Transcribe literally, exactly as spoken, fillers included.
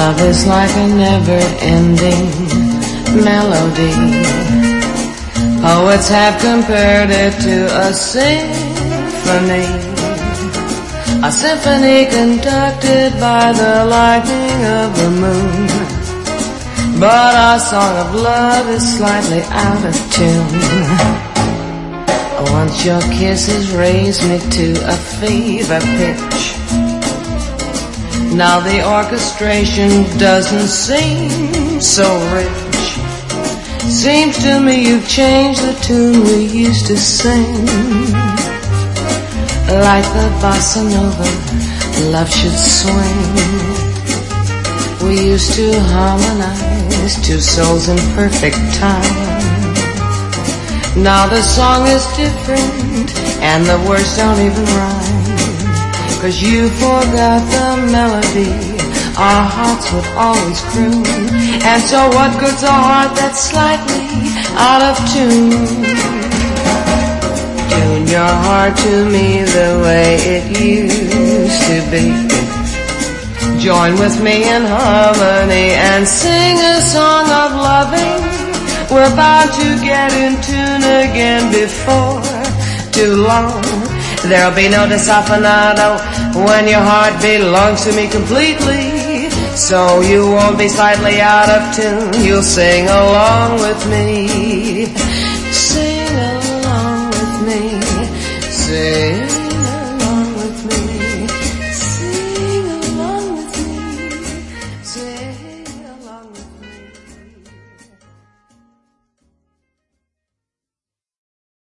Love is like a never-ending melody. Poets have compared it to a symphony, a symphony conducted by the lightning of the moon. But our song of love is slightly out of tune. Once your kisses raised me to a fever pitch. Now the orchestration doesn't seem so rich. Seems to me you've changed the tune we used to sing. Like the bossa nova, love should swing. We used to harmonize, two souls in perfect time. Now the song is different, and the words don't even rhyme. 'Cause you forgot the melody our hearts would always croon. And so what good's a heart that's slightly out of tune? Tune your heart to me the way it used to be. Join with me in harmony and sing a song of loving. We're bound to get in tune again before too long. There'll be no desafinado when your heart belongs to me completely. So you won't be slightly out of tune. You'll sing along with me. Sing along with me. Sing